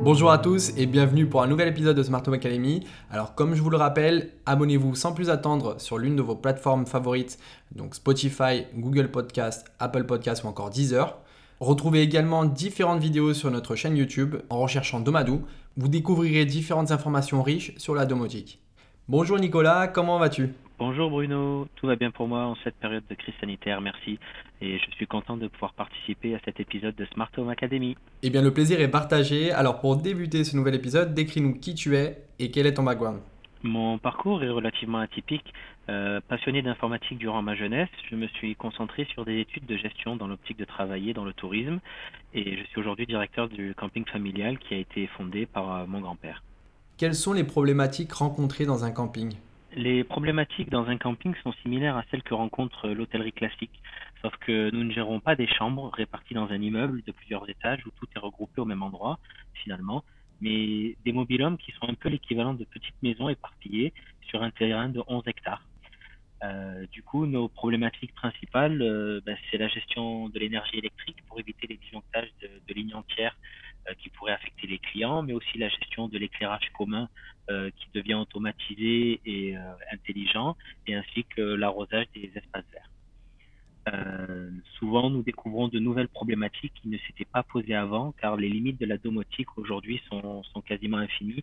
Bonjour à tous et bienvenue pour un nouvel épisode de Smart Home Academy. Alors comme je vous le rappelle, abonnez-vous sans plus attendre sur l'une de vos plateformes favorites, donc Spotify, Google Podcast, Apple Podcast ou encore Deezer. Retrouvez également différentes vidéos sur notre chaîne YouTube en recherchant Domadou. Vous découvrirez différentes informations riches sur la domotique. Bonjour Nicolas, comment vas-tu ? Bonjour Bruno, tout va bien pour moi en cette période de crise sanitaire, merci. Et je suis content de pouvoir participer à cet épisode de Smart Home Academy. Eh bien le plaisir est partagé. Alors pour débuter ce nouvel épisode, décris-nous qui tu es et quel est ton background. Mon parcours est relativement atypique. Passionné d'informatique durant ma jeunesse, je me suis concentré sur des études de gestion dans l'optique de travailler dans le tourisme et je suis aujourd'hui directeur du camping familial qui a été fondé par mon grand-père. Quelles sont les problématiques rencontrées dans un camping ? Les problématiques dans un camping sont similaires à celles que rencontre l'hôtellerie classique, sauf que nous ne gérons pas des chambres réparties dans un immeuble de plusieurs étages où tout est regroupé au même endroit, finalement, mais des mobil-homes qui sont un peu l'équivalent de petites maisons éparpillées sur un terrain de 11 hectares. Du coup, nos problématiques principales, c'est la gestion de l'énergie électrique pour éviter les disjonctages de lignes entières qui pourraient affecter les clients, mais aussi la gestion de l'éclairage commun qui devient automatisé et intelligent, et ainsi que l'arrosage des espaces verts. Souvent, nous découvrons de nouvelles problématiques qui ne s'étaient pas posées avant, car les limites de la domotique aujourd'hui sont quasiment infinies,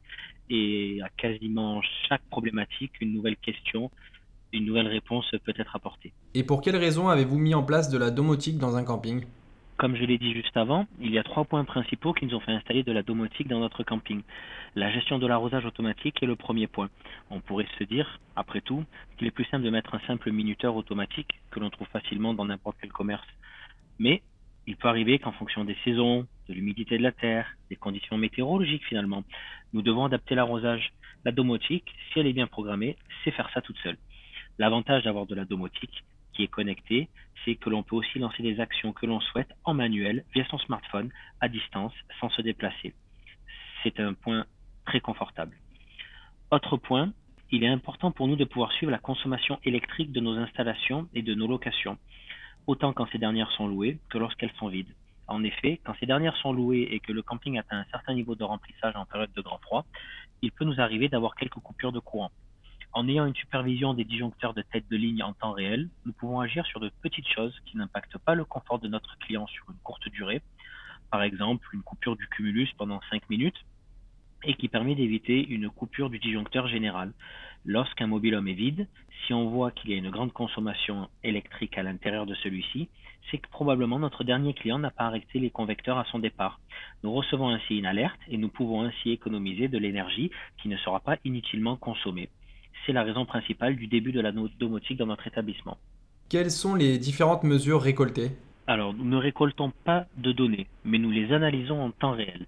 et à quasiment chaque problématique, une nouvelle question, une nouvelle réponse peut être apportée. Et pour quelles raisons avez-vous mis en place de la domotique dans un camping ? Comme je l'ai dit juste avant, il y a 3 points principaux qui nous ont fait installer de la domotique dans notre camping. La gestion de l'arrosage automatique est le premier point. On pourrait se dire, après tout, qu'il est plus simple de mettre un simple minuteur automatique que l'on trouve facilement dans n'importe quel commerce. Mais il peut arriver qu'en fonction des saisons, de l'humidité de la terre, des conditions météorologiques finalement, nous devons adapter l'arrosage. La domotique, si elle est bien programmée, sait faire ça toute seule. L'avantage d'avoir de la domotique qui est connectée, c'est que l'on peut aussi lancer des actions que l'on souhaite en manuel via son smartphone à distance sans se déplacer. C'est un point très confortable. Autre point, il est important pour nous de pouvoir suivre la consommation électrique de nos installations et de nos locations, autant quand ces dernières sont louées que lorsqu'elles sont vides. En effet, quand ces dernières sont louées et que le camping atteint un certain niveau de remplissage en période de grand froid, il peut nous arriver d'avoir quelques coupures de courant. En ayant une supervision des disjoncteurs de tête de ligne en temps réel, nous pouvons agir sur de petites choses qui n'impactent pas le confort de notre client sur une courte durée, par exemple une coupure du cumulus pendant 5 minutes, et qui permet d'éviter une coupure du disjoncteur général. Lorsqu'un mobil-home est vide, si on voit qu'il y a une grande consommation électrique à l'intérieur de celui-ci, c'est que probablement notre dernier client n'a pas arrêté les convecteurs à son départ. Nous recevons ainsi une alerte et nous pouvons ainsi économiser de l'énergie qui ne sera pas inutilement consommée. C'est la raison principale du début de la domotique dans notre établissement. Quelles sont les différentes mesures récoltées ? Alors, nous ne récoltons pas de données, mais nous les analysons en temps réel.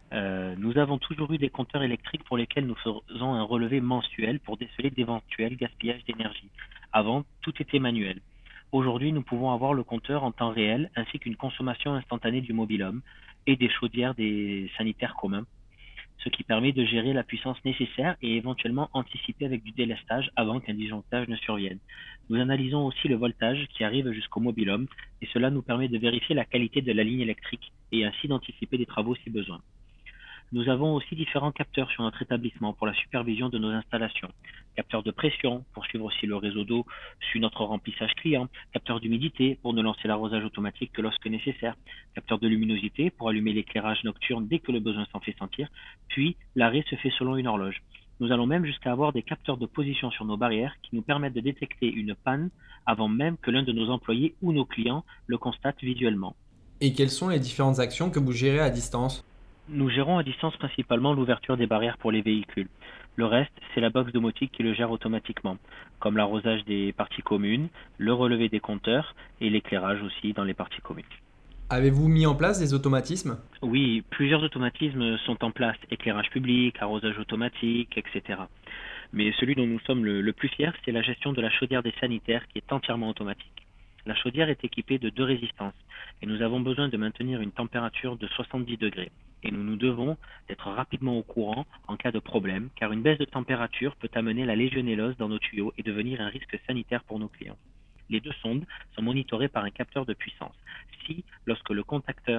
Nous avons toujours eu des compteurs électriques pour lesquels nous faisons un relevé mensuel pour déceler d'éventuels gaspillages d'énergie. Avant, tout était manuel. Aujourd'hui, nous pouvons avoir le compteur en temps réel ainsi qu'une consommation instantanée du mobil-home et des chaudières des sanitaires communs, ce qui permet de gérer la puissance nécessaire et éventuellement anticiper avec du délestage avant qu'un disjonctage ne survienne. Nous analysons aussi le voltage qui arrive jusqu'au mobil-home et cela nous permet de vérifier la qualité de la ligne électrique et ainsi d'anticiper des travaux si besoin. Nous avons aussi différents capteurs sur notre établissement pour la supervision de nos installations. Capteur de pression pour suivre aussi le réseau d'eau sur notre remplissage client. Capteur d'humidité pour ne lancer l'arrosage automatique que lorsque nécessaire. Capteur de luminosité pour allumer l'éclairage nocturne dès que le besoin s'en fait sentir. Puis, l'arrêt se fait selon une horloge. Nous allons même jusqu'à avoir des capteurs de position sur nos barrières qui nous permettent de détecter une panne avant même que l'un de nos employés ou nos clients le constate visuellement. Et quelles sont les différentes actions que vous gérez à distance ? Nous gérons à distance principalement l'ouverture des barrières pour les véhicules. Le reste, c'est la box domotique qui le gère automatiquement, comme l'arrosage des parties communes, le relevé des compteurs et l'éclairage aussi dans les parties communes. Avez-vous mis en place des automatismes ? Oui, plusieurs automatismes sont en place, éclairage public, arrosage automatique, etc. Mais celui dont nous sommes le plus fiers, c'est la gestion de la chaudière des sanitaires qui est entièrement automatique. La chaudière est équipée de 2 résistances et nous avons besoin de maintenir une température de 70 degrés. Et nous devons être rapidement au courant en cas de problème, car une baisse de température peut amener la légionellose dans nos tuyaux et devenir un risque sanitaire pour nos clients. Les 2 sondes sont monitorées par un capteur de puissance. Si, lorsque le contacteur est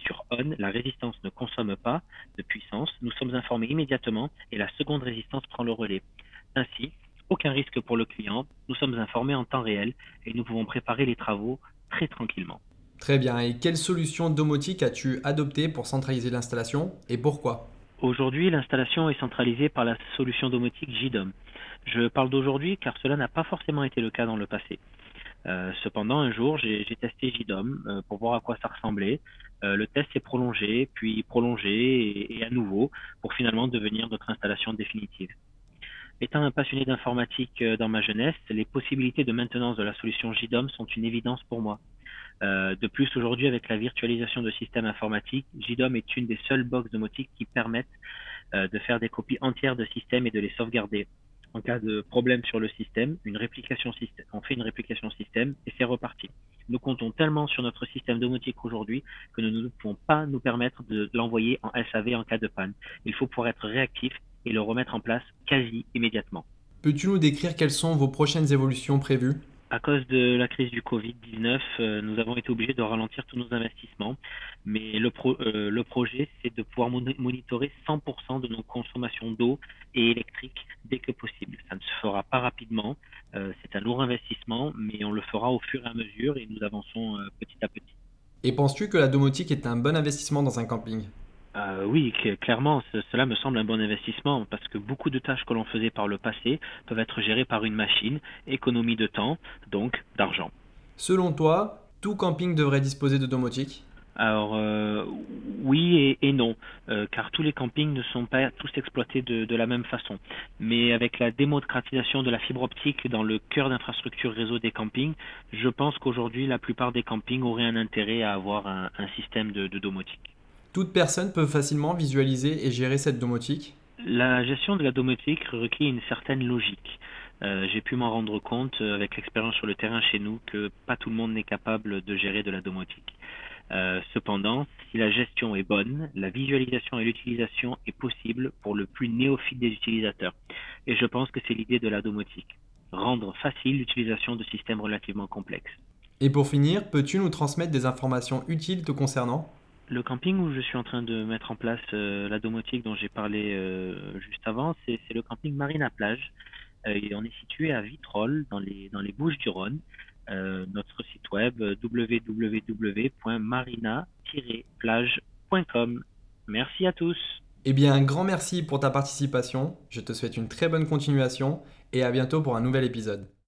sur on, la résistance ne consomme pas de puissance, nous sommes informés immédiatement et la seconde résistance prend le relais. Ainsi, aucun risque pour le client, nous sommes informés en temps réel et nous pouvons préparer les travaux très tranquillement. Très bien. Et quelle solution domotique as-tu adoptée pour centraliser l'installation et pourquoi? Aujourd'hui, l'installation est centralisée par la solution domotique JDOM. Je parle d'aujourd'hui car cela n'a pas forcément été le cas dans le passé. Cependant, un jour, j'ai testé JDOM pour voir à quoi ça ressemblait. Le test s'est prolongé, puis prolongé et à nouveau pour finalement devenir notre installation définitive. Étant un passionné d'informatique dans ma jeunesse, les possibilités de maintenance de la solution JDOM sont une évidence pour moi. De plus, aujourd'hui, avec la virtualisation de systèmes informatiques, JDOM est une des seules boxes domotiques qui permettent de faire des copies entières de systèmes et de les sauvegarder. En cas de problème sur le système, on fait une réplication système et c'est reparti. Nous comptons tellement sur notre système domotique aujourd'hui que nous ne pouvons pas nous permettre de l'envoyer en SAV en cas de panne. Il faut pouvoir être réactif et le remettre en place quasi immédiatement. Peux-tu nous décrire quelles sont vos prochaines évolutions prévues? À cause de la crise du Covid-19, nous avons été obligés de ralentir tous nos investissements, mais le projet, c'est de pouvoir monitorer 100% de nos consommations d'eau et électrique dès que possible. Ça ne se fera pas rapidement, c'est un lourd investissement, mais on le fera au fur et à mesure et nous avançons petit à petit. Et penses-tu que la domotique est un bon investissement dans un camping? Oui, clairement, cela me semble un bon investissement parce que beaucoup de tâches que l'on faisait par le passé peuvent être gérées par une machine, économie de temps, donc d'argent. Selon toi, tout camping devrait disposer de domotique? Alors, oui et non, car tous les campings ne sont pas tous exploités de la même façon. Mais avec la démocratisation de la fibre optique dans le cœur d'infrastructure réseau des campings, je pense qu'aujourd'hui, la plupart des campings auraient un intérêt à avoir un système de domotique. Toute personne peut facilement visualiser et gérer cette domotique? La gestion de la domotique requiert une certaine logique. J'ai pu m'en rendre compte avec l'expérience sur le terrain chez nous que pas tout le monde n'est capable de gérer de la domotique. Cependant, si la gestion est bonne, la visualisation et l'utilisation est possible pour le plus néophyte des utilisateurs. Et je pense que c'est l'idée de la domotique. Rendre facile l'utilisation de systèmes relativement complexes. Et pour finir, peux-tu nous transmettre des informations utiles te concernant? Le camping où je suis en train de mettre en place la domotique dont j'ai parlé juste avant, c'est le camping Marina Plage. Et on est situé à Vitrolles, dans les Bouches-du-Rhône. Notre site web www.marina-plage.com. Merci à tous. Eh bien, un grand merci pour ta participation. Je te souhaite une très bonne continuation et à bientôt pour un nouvel épisode.